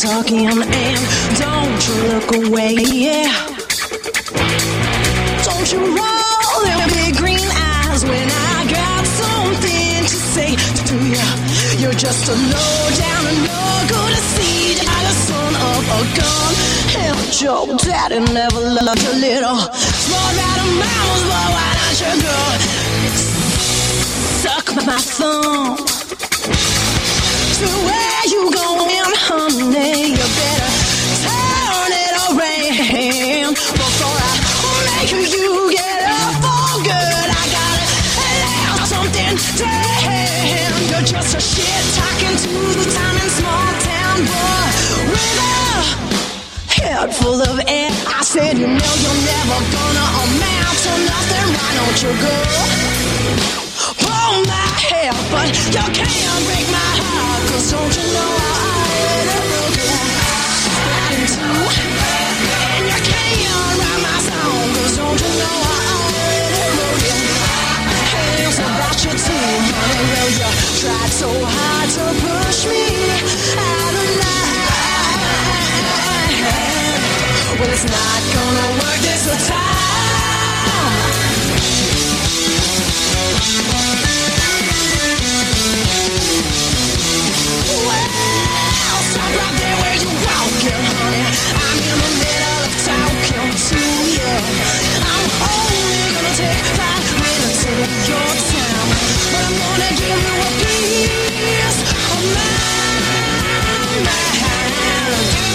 talking and don't you look away, yeah. Don't you roll them big green eyes when I got something to say to you. You're just a low down and no good seed out of son of a gun. Hell, Joe, daddy never loved a little small out of mammals, but why don't you go suck my thumb? To where you going, honey? You better turn it around before I make you get up for good. I gotta allow something to happen. You're just a shit talking to the town and small town boy with a head full of air. I said, you know you're never gonna amount to nothing. Why don't you go? Pull my hair, but you can't break my heart. Cause don't you know I let it broke right in two. And you can't write my song. Cause don't you know I let it broke you. Hands about you too, honey. Well, you tried so hard to push me out of line. Well, it's not gonna work this time. Well, stop right there where you're walking, honey. I'm in the middle of talking to you. I'm only gonna take 5 minutes of your time, but I'm gonna give you a piece of my mind.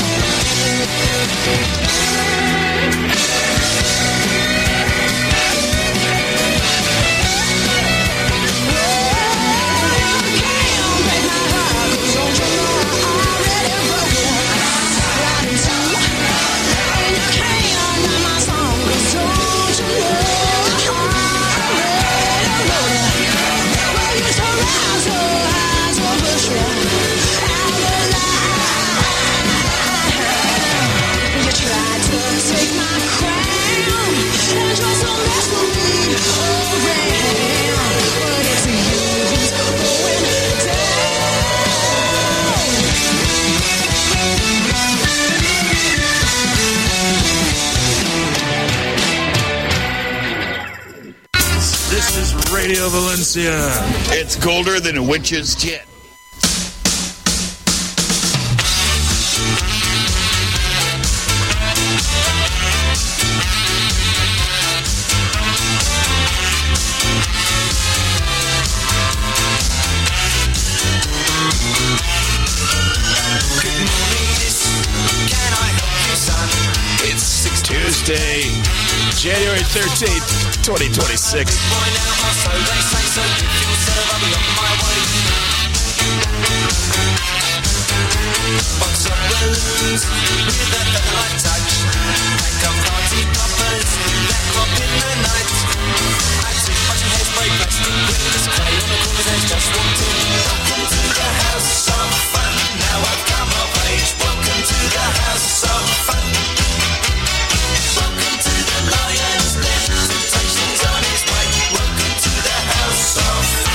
Radio Valencia. It's colder than a witch's tit. Tuesday, January 13th, 2026. Box of balloons with a feather-like touch. Pack of party poppers that crop in the night. I took much hairspray, plastic windows, clay on the corner's edge, just walked in. Welcome to the house of fun. Now I've come of age. Welcome to the house of fun. Welcome to the Lion's Den. Temptation's on its way. Welcome to the house of fun.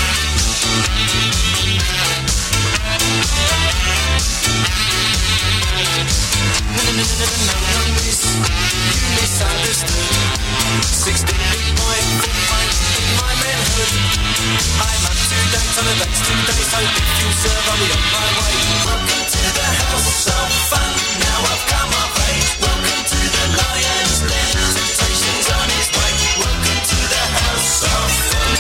No, miss, you misunderstood. 16 big boy, big fight in my manhood. I'm up to date on the dates today, so if you serve, I'll be on my way. Welcome to the house of fun. Now I've come of age. Welcome to the Lion's Den. Temptation's on its way. Welcome to the house of fun.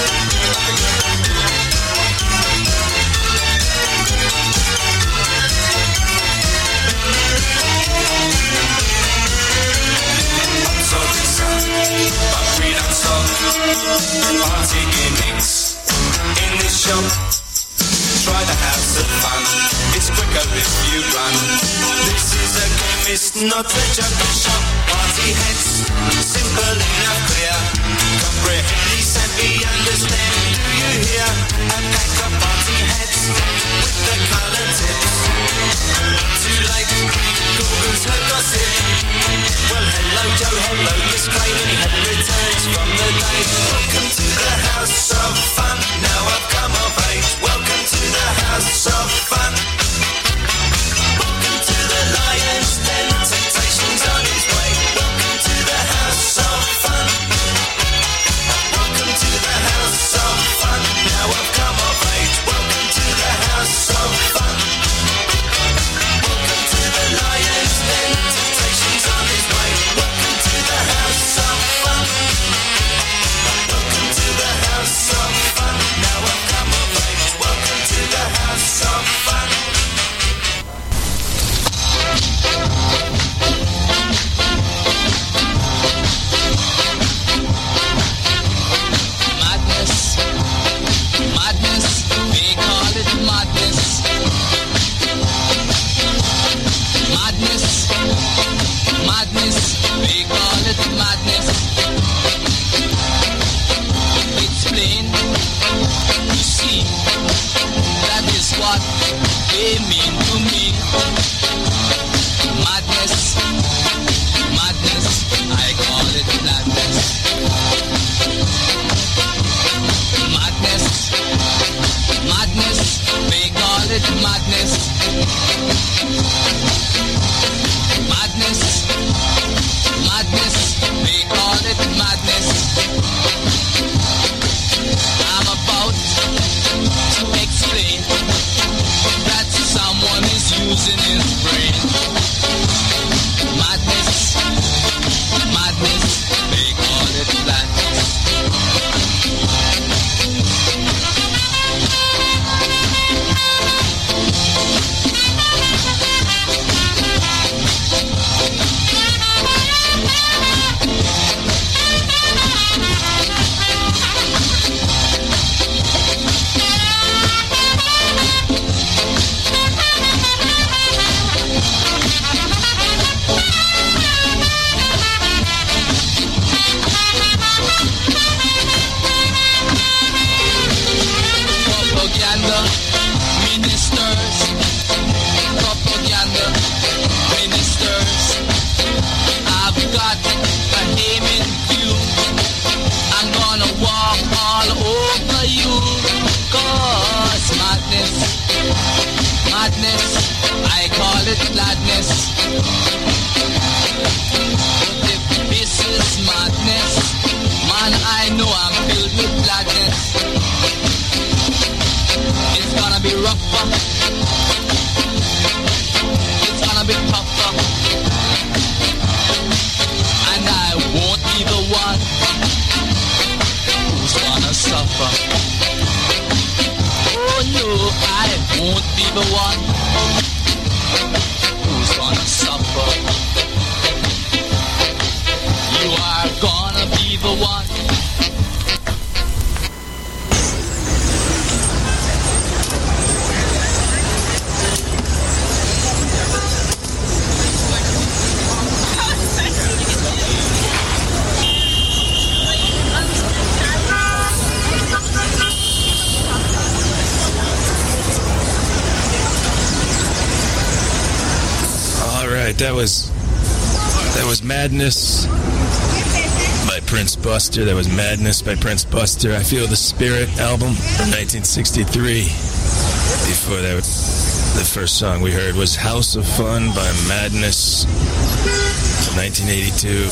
Party gimmicks in this shop. Try the house of fun. It's quicker if you run. This is a chemist, not a jungle shop. Party heads, simple enough, clear. Comprehend, savvy, understand. Do you hear? A pack of party heads with the colour tips. Too late, Google's her gossip. Well, hello Joe, hello Miss Crane. Any had returns from the day. Welcome to the house of fun. Now I've come of age. Welcome to the house of fun. Welcome to they mean to me. Madness, madness, I call it madness. Madness, madness, they call it madness. Madness, madness, they call it madness. I'm about to explain that someone is using his brain. Madness, madness, they call it madness. Propaganda ministers, I've got a name in view. I'm gonna walk all over you. Cause madness, madness, I call it gladness. But if this is madness, man, I know I'm filled with gladness. It's gonna be rougher, it's gonna be tougher, and I won't be the one who's gonna suffer. Oh no, I won't be the one who's gonna suffer. You are gonna be the one. That was Madness by Prince Buster. That was Madness by Prince Buster. I Feel the Spirit album from 1963. Before that, the first song we heard was House of Fun by Madness from 1982.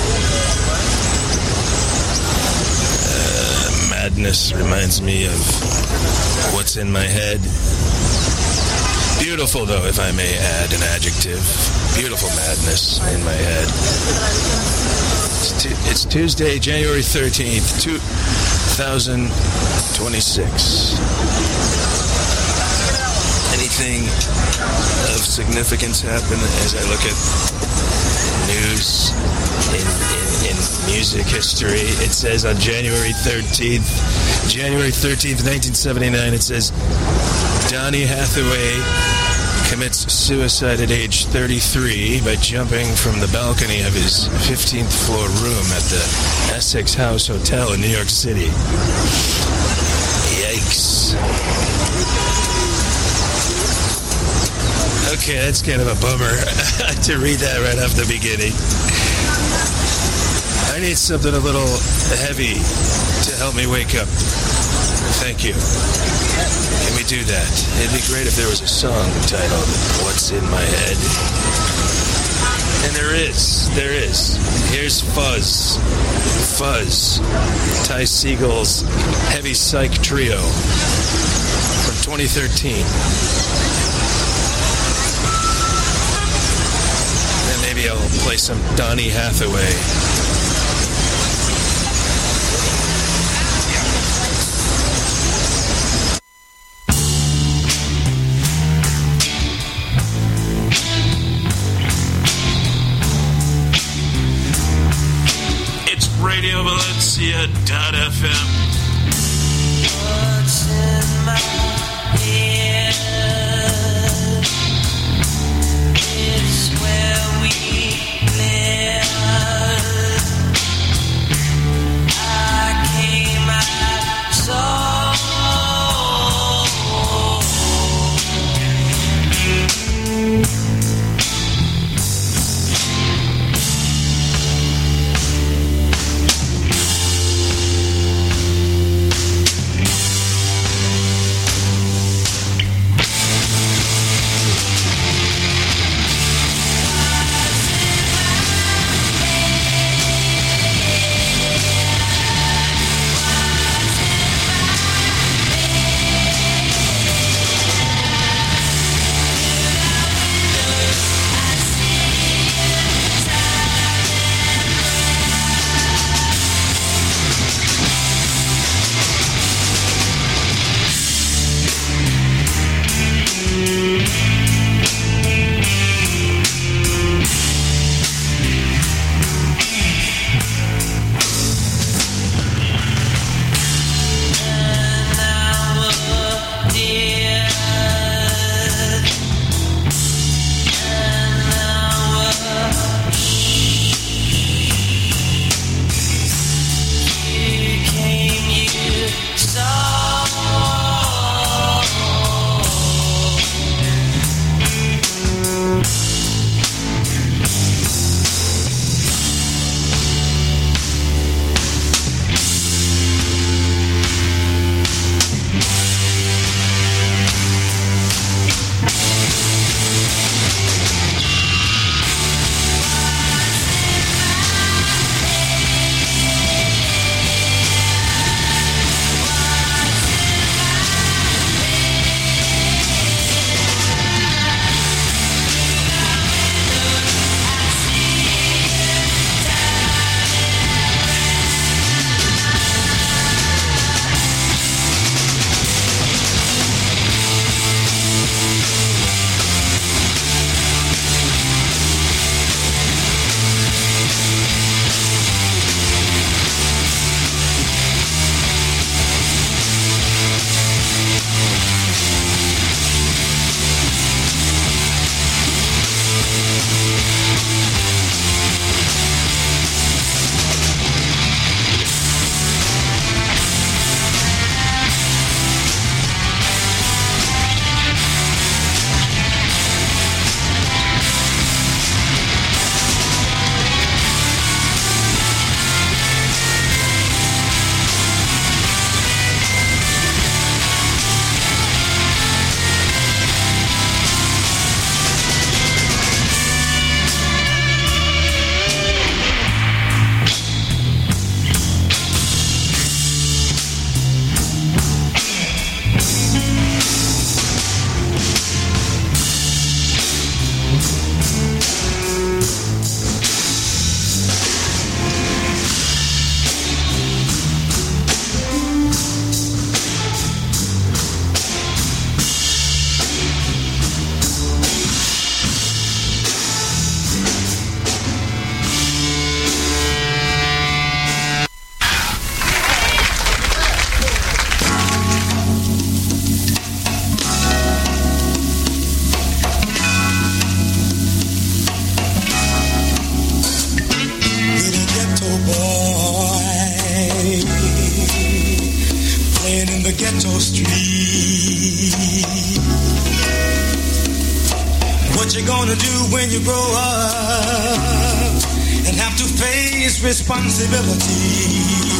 Madness reminds me of What's in My Head. Beautiful, though, if I may add an adjective. Beautiful madness in my head. It's Tuesday, January 13th, 2026. Anything of significance happen as I look at news in music history? It says on January 13th, 1979, it says Donny Hathaway commits suicide at age 33 by jumping from the balcony of his 15th floor room at the Essex House Hotel in New York City. Yikes. Okay, that's kind of a bummer to read that right off the beginning. I need something a little heavy to help me wake up. Thank you. Can we do that? It'd be great if there was a song titled What's in My Head. And there is. Here's Fuzz. Ty Segal's Heavy Psych Trio from 2013. And maybe I'll play some Donny Hathaway. RadioValencia.fm. What's in my head? It's where we live. I came out so What you gonna do when you grow up and have to face responsibility?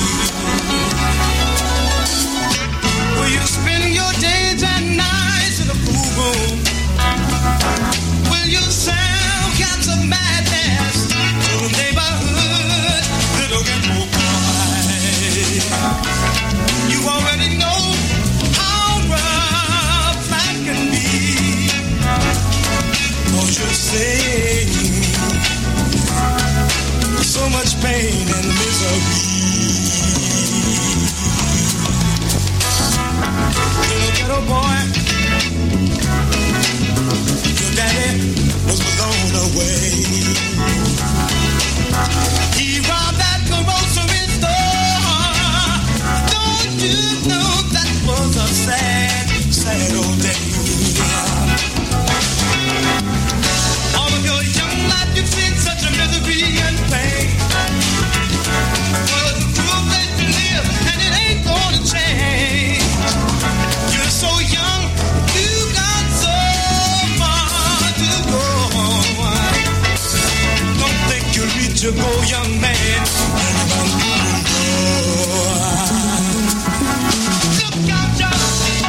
Will you spend your days and nights in a pool room? Will you sell cats of madness to the neighborhood little ghetto boy? You already know how rough life can be. Don't you say so much pain and misery. Little ghetto boy, your daddy was blown away. He robbed that grocery store. Don't you know that was a sad, sad old day? All of your young life you've seen such a misery and pain. Well, it's a cruel place to live, and it ain't gonna change. You're so young, you got so far to go. Don't think you'll reach your goal, young man. Look out, y'all.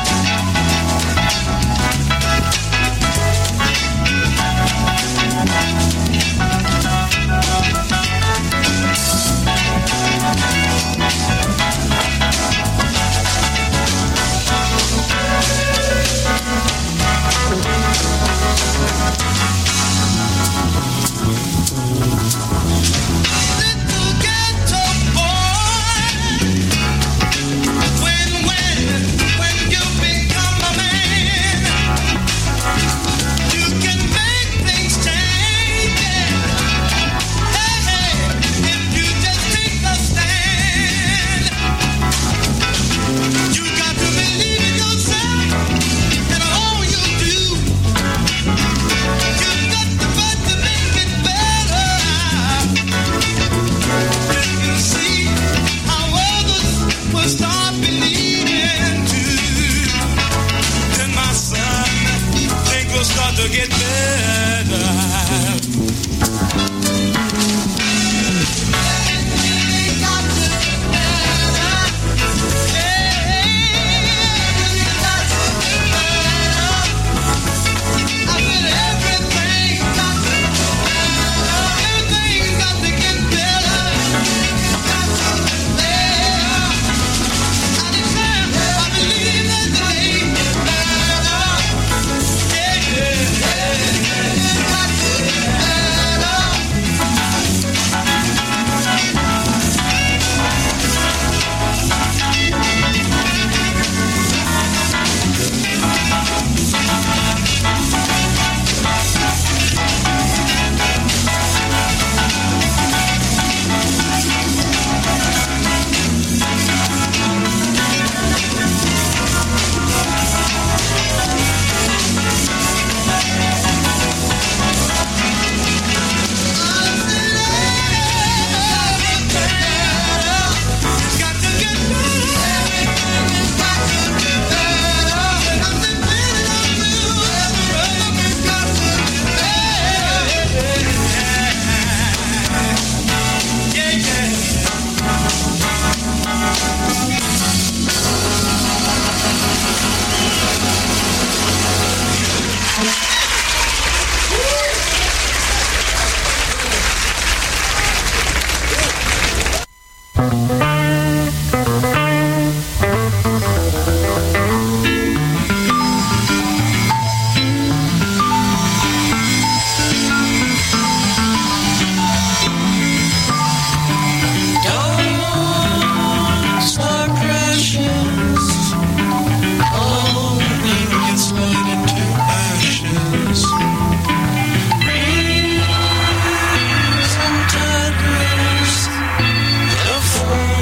Little ghetto boy, when you become a man, you can make things change. Hey, if you just take a stand, you got to believe in yourself and all you do. You got the right to make it better. Then you see how others will start believing too. Then my son, things will start to get better. Reason tigers, the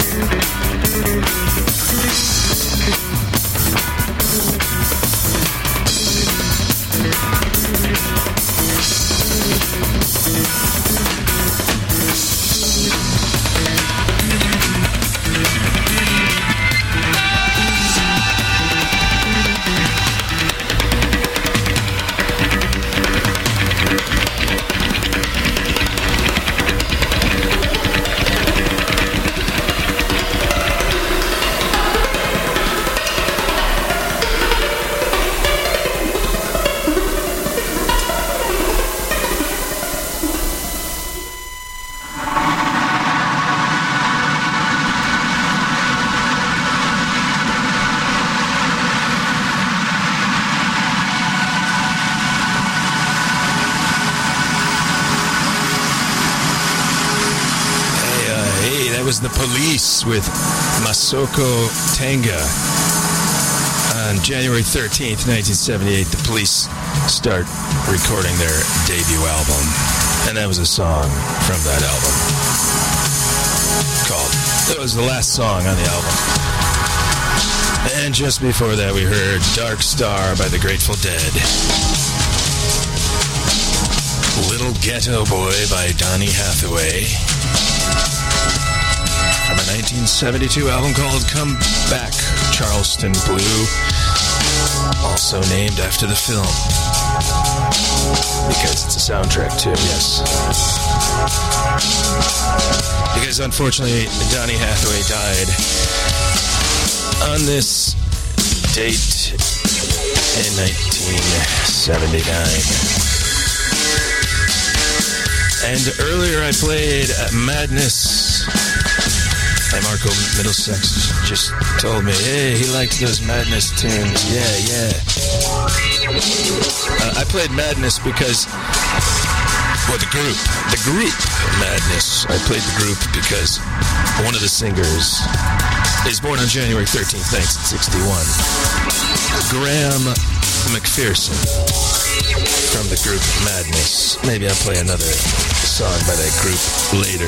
Was the Police with Masoko Tanga. On January 13th, 1978, the Police start recording their debut album. And that was a song from that album called, it was the last song on the album. And just before that, we heard Dark Star by the Grateful Dead. Little Ghetto Boy by Donny Hathaway. From a 1972 album called Come Back, Charleston Blue, also named after the film. Because it's a soundtrack too, yes. Because unfortunately, Donny Hathaway died on this date in 1979. And earlier I played Madness. Hey, Marco Middlesex just told me, hey, he liked those Madness tunes. Yeah. I played Madness because, well, the group Madness. I played the group because one of the singers is born on January 13th, 1961. Graham McPherson from the group Madness. Maybe I'll play another song by that group later.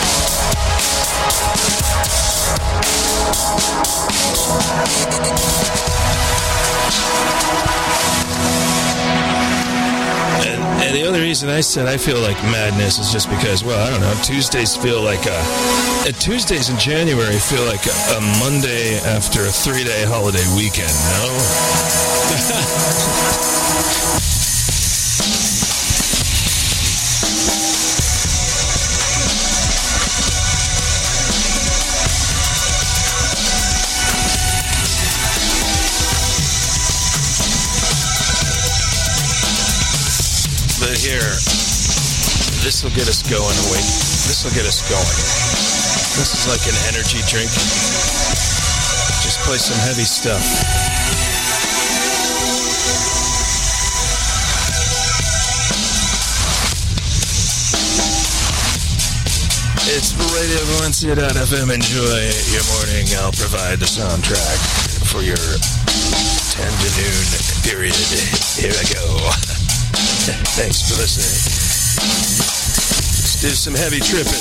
And the only reason I said I feel like Madness is just because, well, I don't know, Tuesdays feel like Tuesdays in January feel like a Monday after a 3-day holiday weekend, no? But here, this will get us going. This will get us going. This is like an energy drink. Just play some heavy stuff. It's RadioValencia.fm. Enjoy your morning. I'll provide the soundtrack for your 10 to noon period. Here I go. Thanks for listening. Let's do some heavy tripping.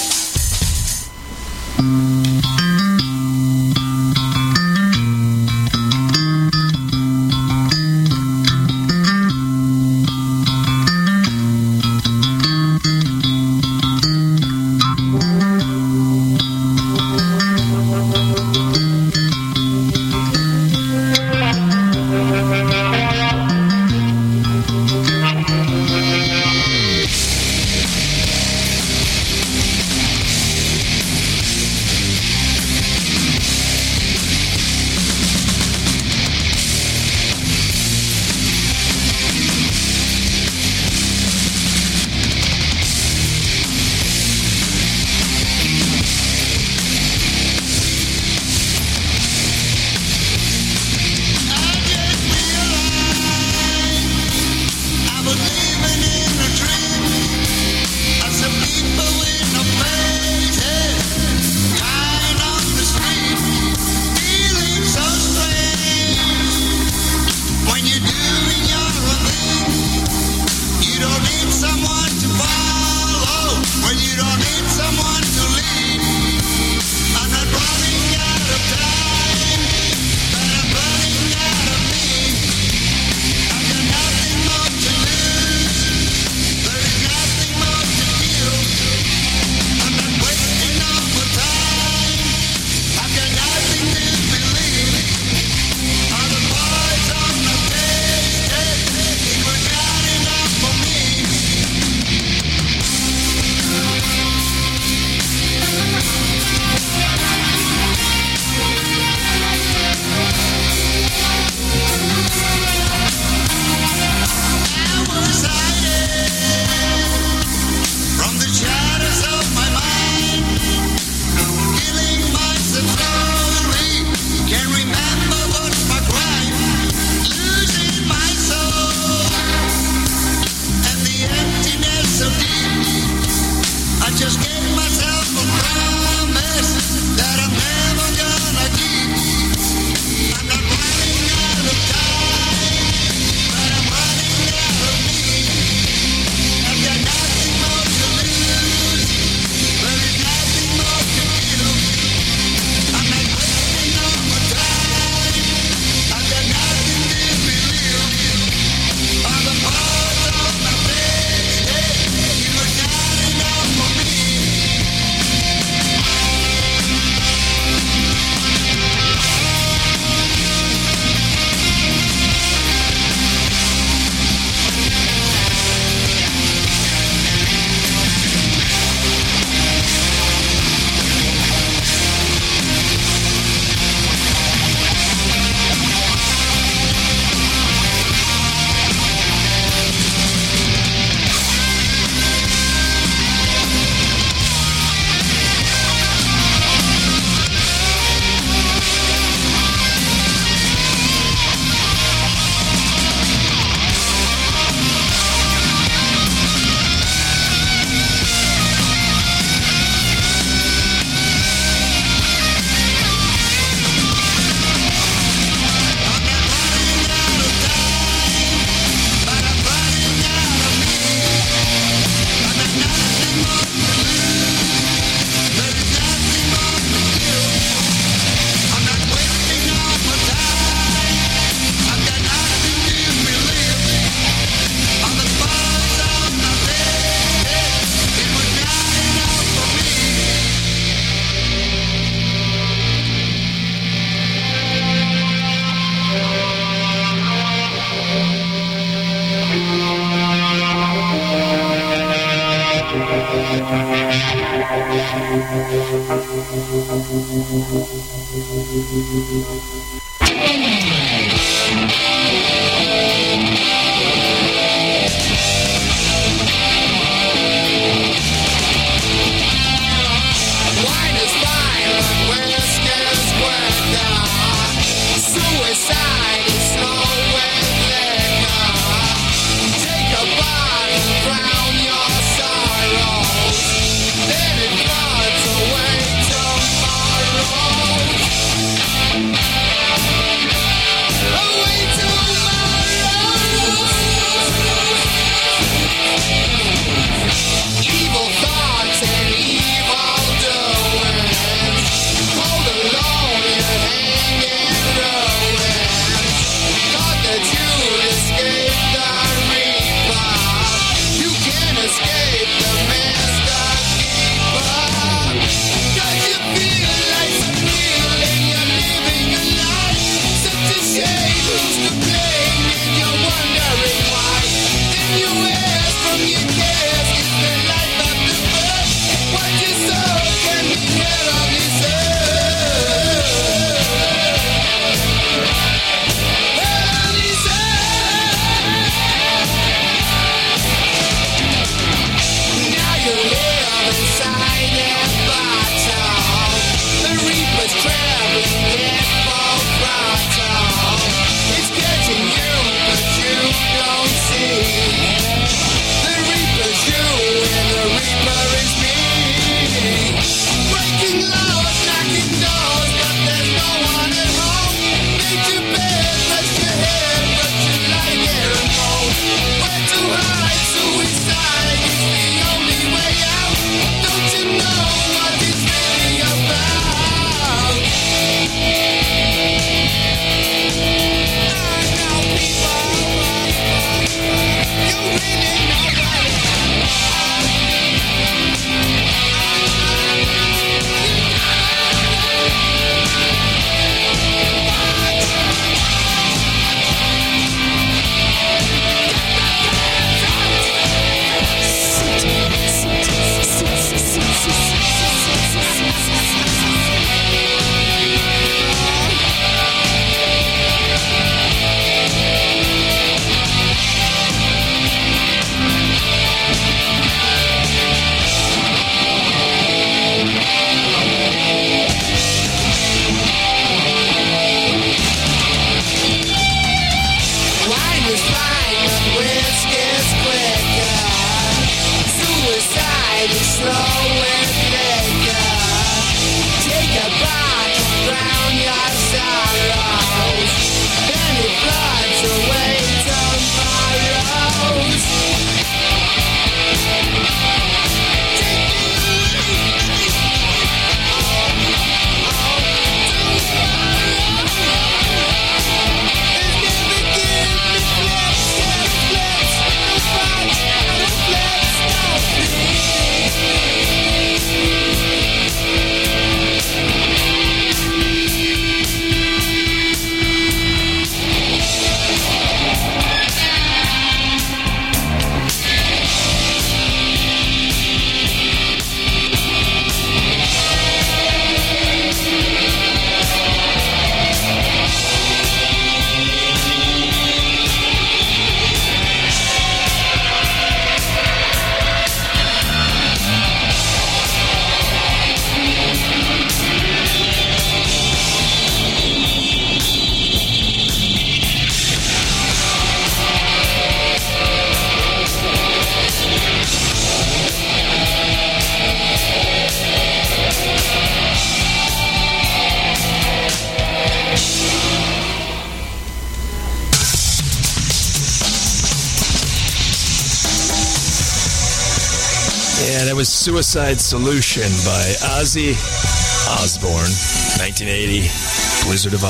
Yeah, that was Suicide Solution by Ozzy Osbourne, 1980, Wizard of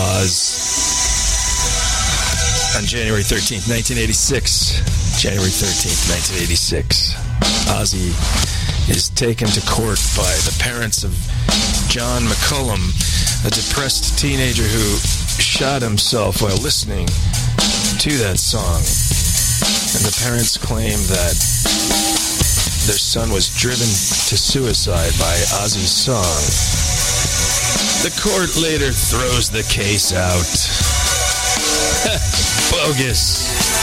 Oz. On January 13th, 1986. January 13th, 1986. Ozzy is taken to court by the parents of John McCullum, a depressed teenager who shot himself while listening to that song. And the parents claim that their son was driven to suicide by Ozzy's song. The court later throws the case out. Bogus.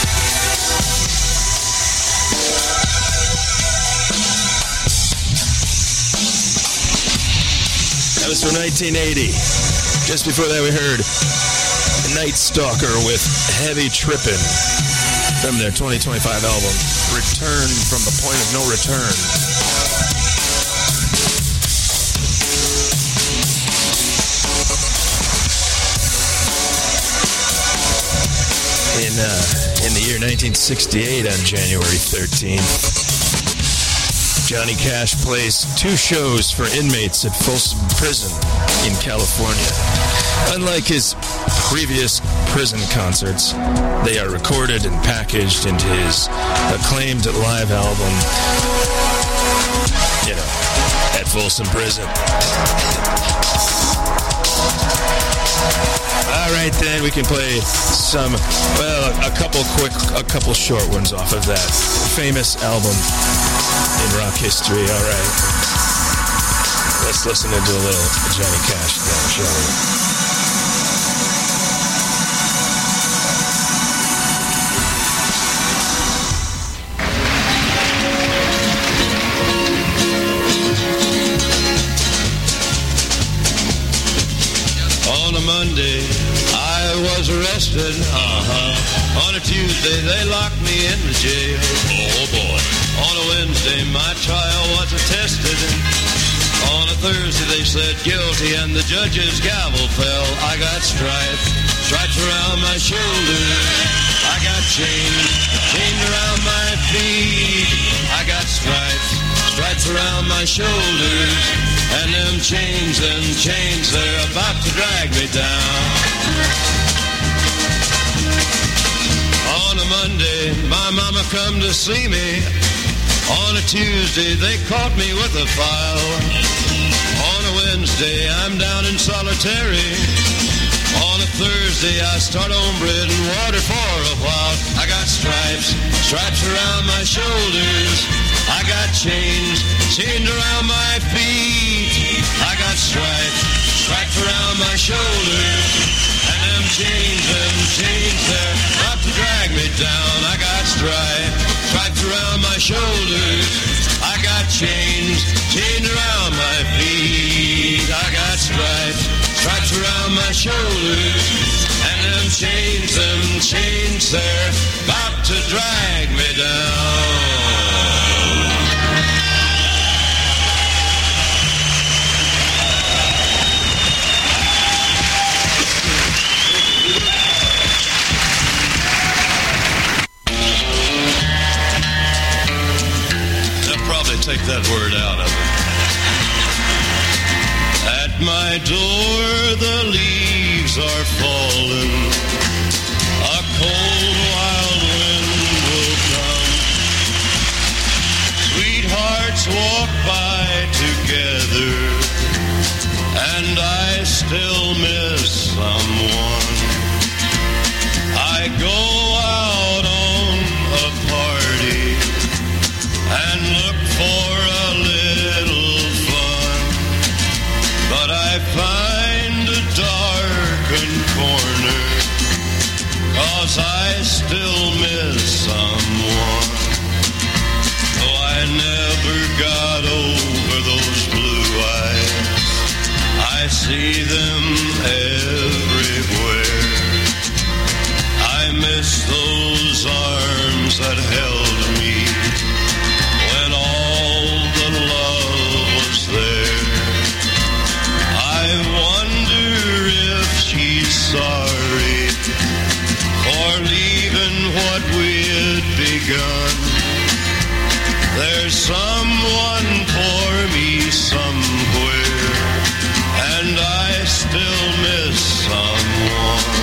That was from 1980. Just before that, we heard Night Stalker with Heavy Trippin' from their 2025 album, Return from the Point of No Return. In the year 1968, on January 13th, Johnny Cash plays 2 shows for inmates at Folsom Prison in California. Unlike his previous prison concerts, they are recorded and packaged into his acclaimed live album, at Folsom Prison. All right, then we can play a couple short ones off of that famous album in rock history. All right, let's listen to a little Johnny Cash then, shall we? Monday, I was arrested, On a Tuesday, they locked me in the jail. Oh, boy. On a Wednesday, my trial was attested. On a Thursday, they said guilty, and the judge's gavel fell. I got stripes around my shoulders. I got chained around my feet. I got stripes around my shoulders. And them chains, they're about to drag me down. On a Monday, my mama come to see me. On a Tuesday, they caught me with a file. On a Wednesday, I'm down in solitary. On a Thursday, I start on bread and water for a while. I got stripes around my shoulders. I got chained around my feet. I got stripes around my shoulders. And them chains, they're about to drag me down. I got stripes around my shoulders. I got chained around my feet. I got stripes around my shoulders. And them chains, they're about to drag me down. Take that word out of it. At my door the leaves are falling. A cold wild wind will come. Sweethearts walk by together, and I still miss someone. I go out on a party and look for a little fun, but I find a darkened corner, 'cause I still miss someone. Though I never got over those blue eyes, I see them everywhere. I miss those arms that held me when all the love was there. I wonder if she's sorry for leaving what we'd begun. There's someone for me somewhere, and I still miss someone.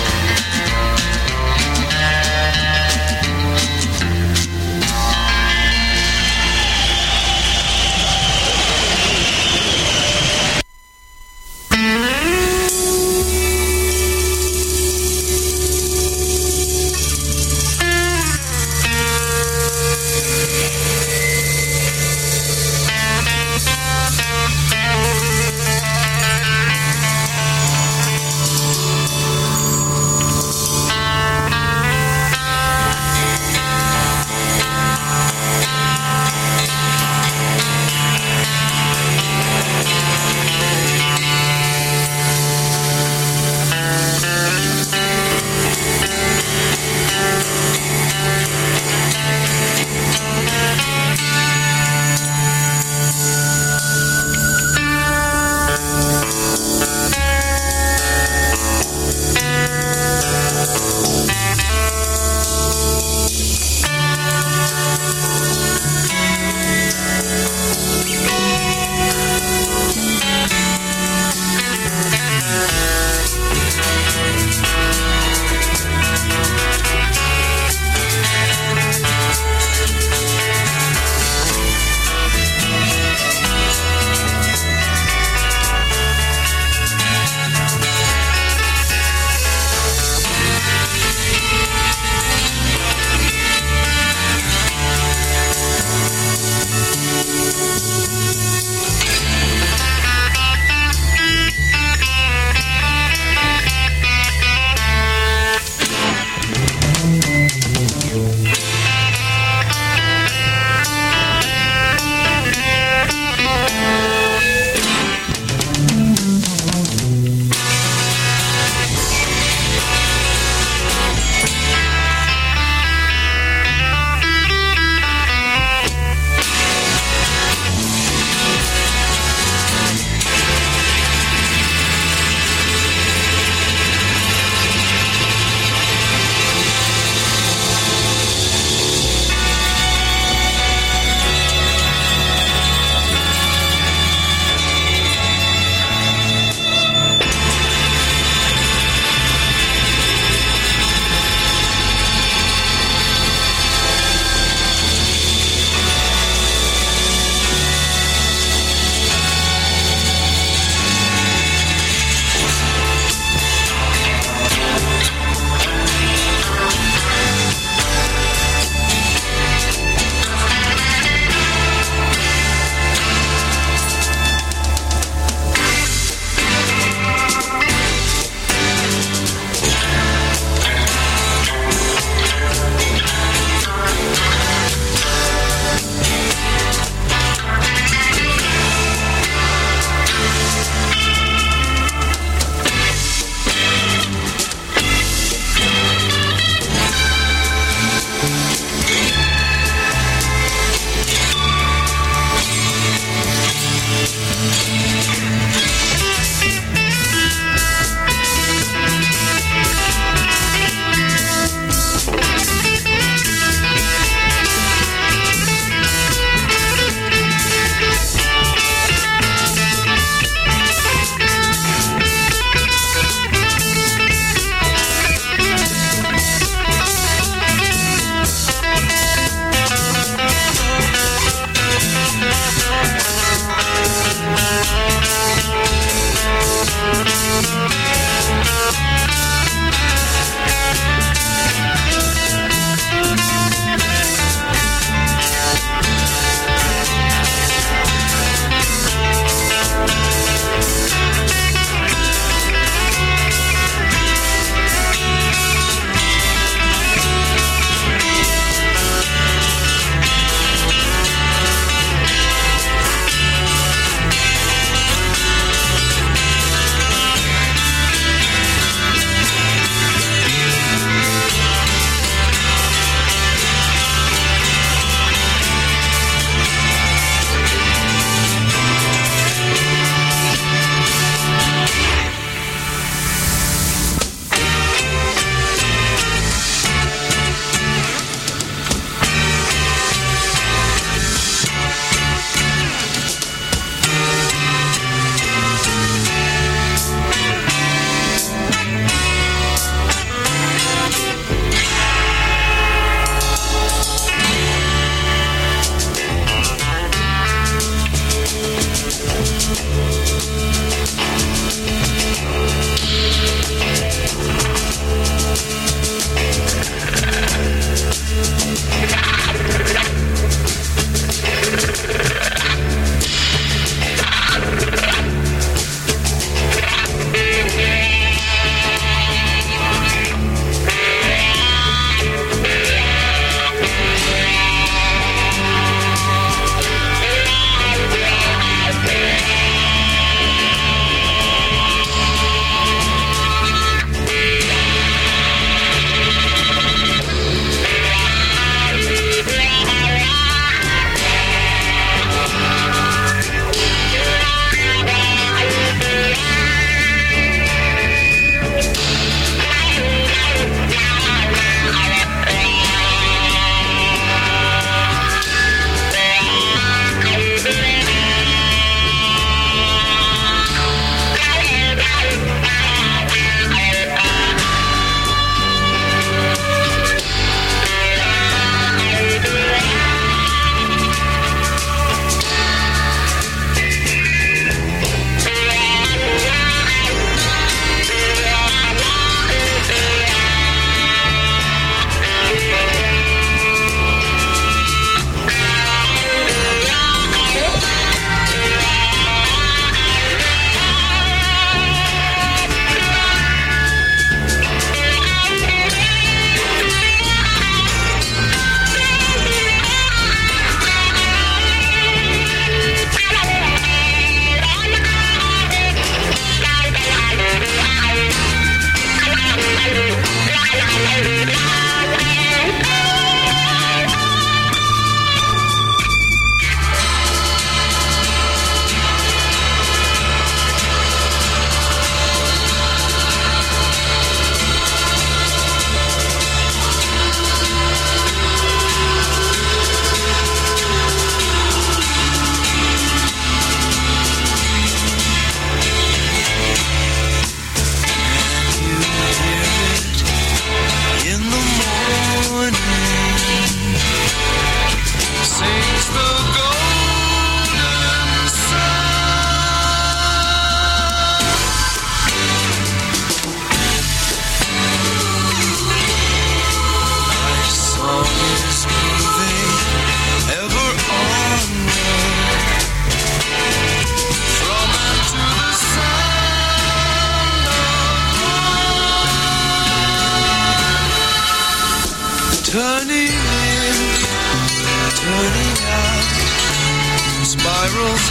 Turning in, turning out, spirals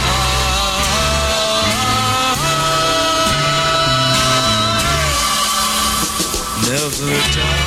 high, never die.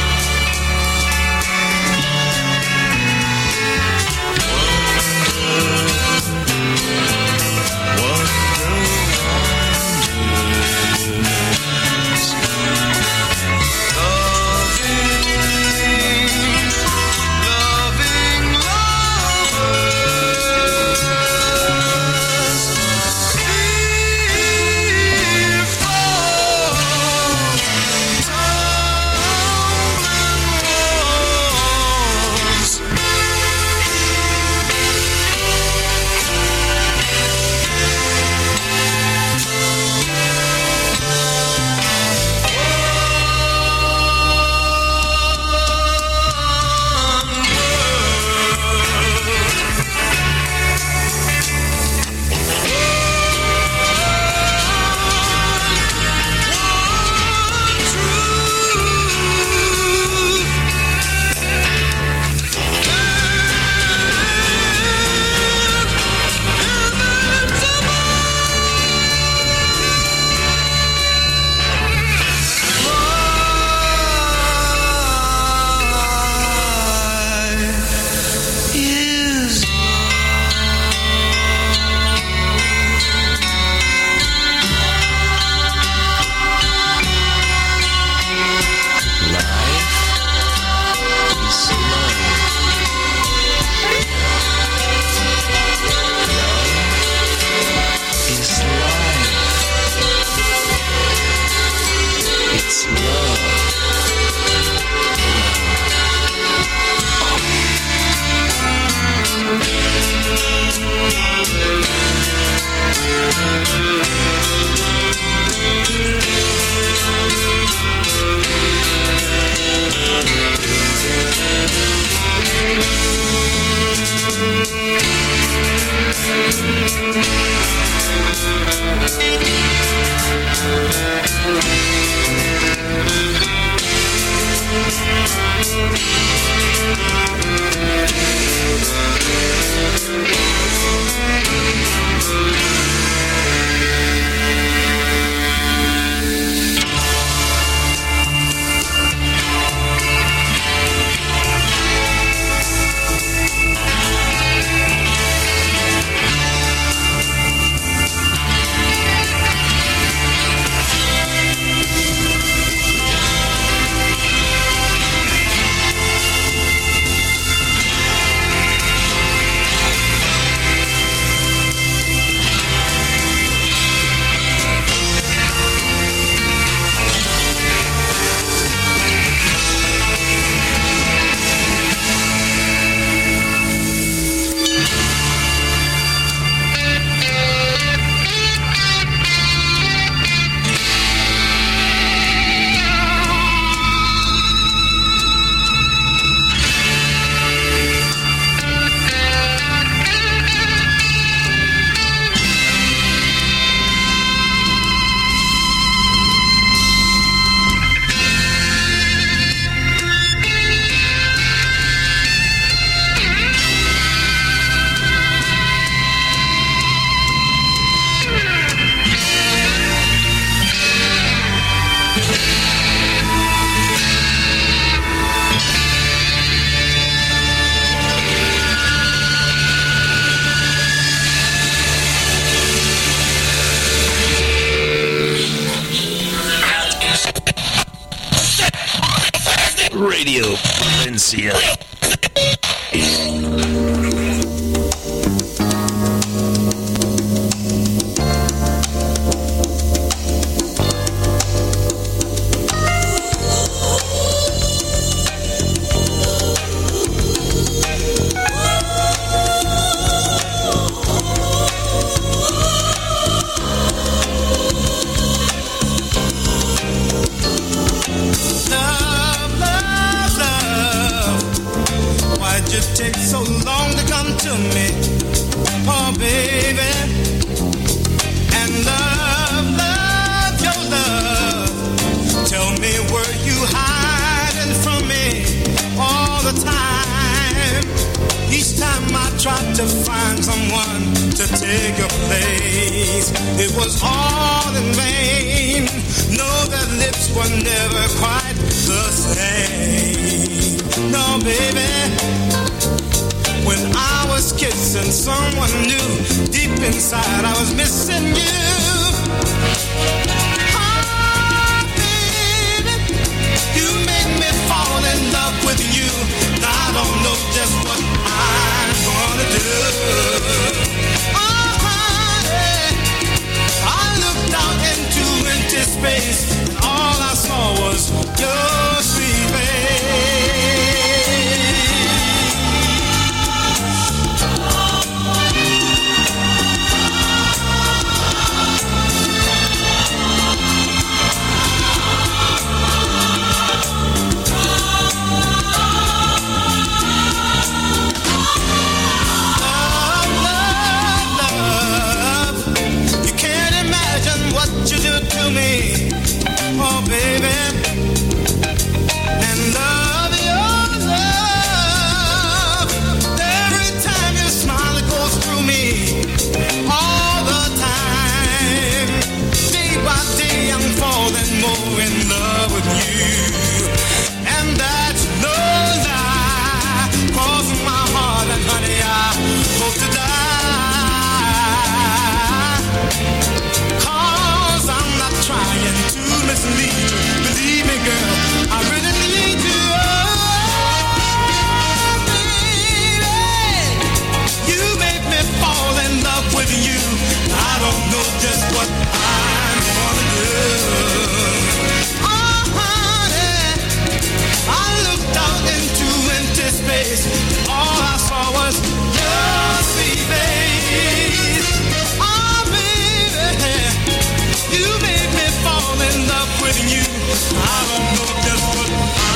Radio Valencia. Tell me, were you hiding from me all the time? lips were never quite the same. No, baby. When I was kissing someone new, deep inside I was missing you. Oh, baby, you made me fall in love with you. Now I don't know just what I'm gonna do. Oh, honey, I looked out into empty space, and all I saw was your sweet face. You do to me, oh baby, and love your love. Every time you smile, it goes through me all the time. Day by day, I'm falling more in love with you, and that's no lie. Cross my heart, and honey, I hope to die. Trying to mislead you. Believe me, girl, I really need you. Oh, baby, you made me fall in love with you. I don't know just what I'm gonna do. Oh, honey, I looked out into empty space. All I saw was your sweet face. Oh, baby, you made me fall in love with you. I don't know just what